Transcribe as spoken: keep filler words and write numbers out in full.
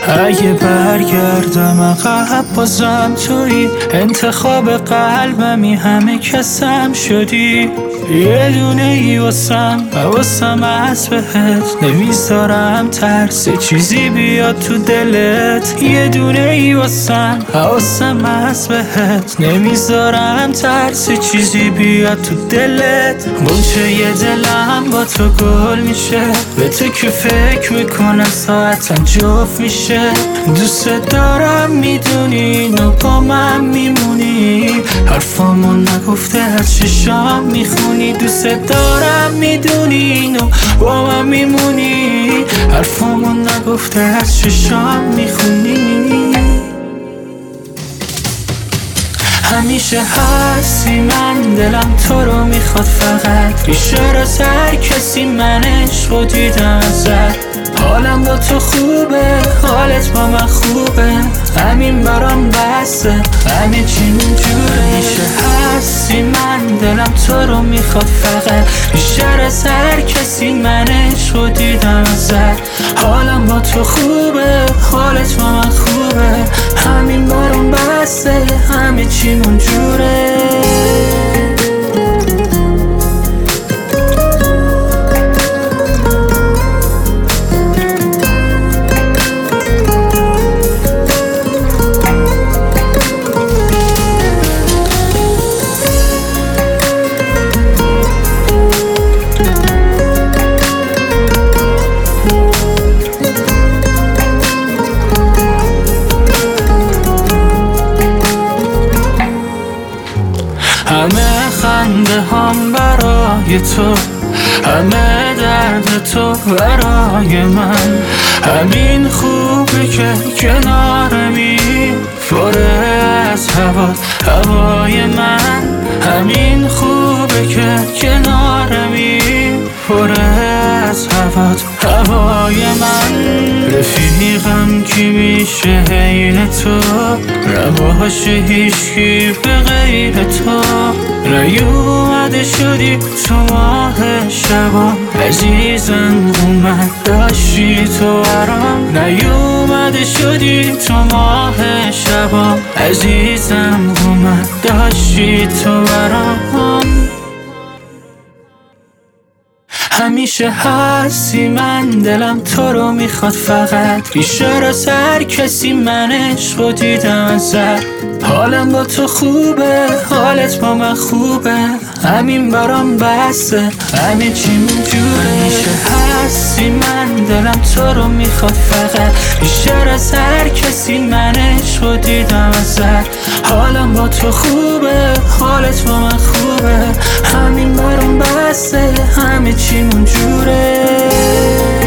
اگه برگردم عقب بازم توی انتخاب قلبمی، همه کسم شدی. یه دونه ای واسم واسم از بهت نمیذارم ترس چیزی بیاد تو دلت. یه دونه ای واسم واسم از بهت نمیذارم ترس چیزی بیاد تو دلت. منچه یه دلم با تو گل میشه، به تو که فکر میکنم ساعتم جفت میشه. دوست دارم میدونی و با من میمونی، حرفامو نگفته از چشام میخونی. دوست دارم میدونی و با من میمونی، حرفامو نگفته از چشام میخونی. همیشه هستی، من دلم تو رو میخواد فقط. بیشتر از هر کسی من عشقو دیدم ازت. حالم با تو خوبه، حالت با من خوبه، همین برام بسته، همین چی اونجوره. همیشه هستی، من دلم تو رو میخواد فقط. بیشتر از هر کسی من عشقو دیدم ازت. حالم با تو خوبه، حالت با من خوبه، همین برام بسته، همه چی اونجوره. همه خنده هم برای تو، همه درد تو برای من. همین خوبه که کنارمی، پره از هوا هوای من. همین خوبه که کنارمی، پره از هوات هوای من. رفیقم کی میشه غیر تو، نباشه هیچکی به غیر تو. نیومده شدی تو ماه شبا، عزیزم اومد داشتی تو برام. نیومده شدی تو ماه شبا، عزیزم اومد داشتی تو برام. همیشه هستی، من دلم تو رو میخواد فقط. بیشتر از هر کسی من عشقو دیدم ازت. حالم با تو خوبه، حالت با من خوبه، همین برام بسته، همین چی اونجوره. همیشه هستی، من دلم تو رو میخواد فقط. بیشتر از هر کسی من عشقو دیدم ازت. حالم با تو خوبه، حالت با من خوبه، همین برام بسته، همه چی اونجوره.